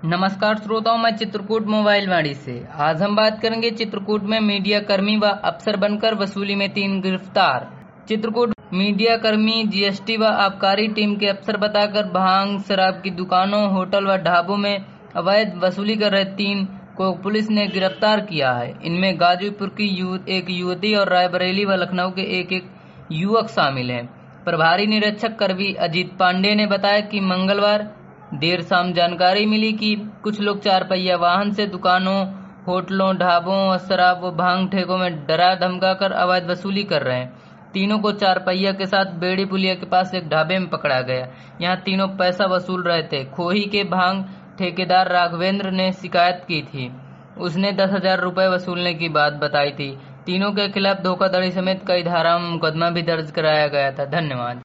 नमस्कार श्रोताओं, मैं चित्रकूट मोबाइल वाणी से। आज हम बात करेंगे चित्रकूट में मीडिया कर्मी व अफसर बनकर वसूली में 3 गिरफ्तार। चित्रकूट मीडिया कर्मी जीएसटी व आबकारी टीम के अफसर बताकर भांग, शराब की दुकानों, होटल व ढाबों में अवैध वसूली कर रहे 3 को पुलिस ने गिरफ्तार किया है। इनमें गाजीपुर की एक युवती और रायबरेली व लखनऊ के एक युवक शामिल हैं। प्रभारी निरीक्षक करवी अजीत पांडे ने बताया कि मंगलवार देर शाम जानकारी मिली कि कुछ लोग 4 पहिया वाहन से दुकानों, होटलों, ढाबों और शराब व भांग ठेकों में डरा धमकाकर अवैध वसूली कर रहे हैं। तीनों को 4 पहिया के साथ बेड़ी पुलिया के पास एक ढाबे में पकड़ा गया। यहाँ तीनों पैसा वसूल रहे थे। खोही के भांग ठेकेदार राघवेंद्र ने शिकायत की थी। उसने 10,000 रुपए वसूलने की बात बताई थी। तीनों के खिलाफ धोखाधड़ी समेत कई धाराओं में मुकदमा भी दर्ज कराया गया था। धन्यवाद।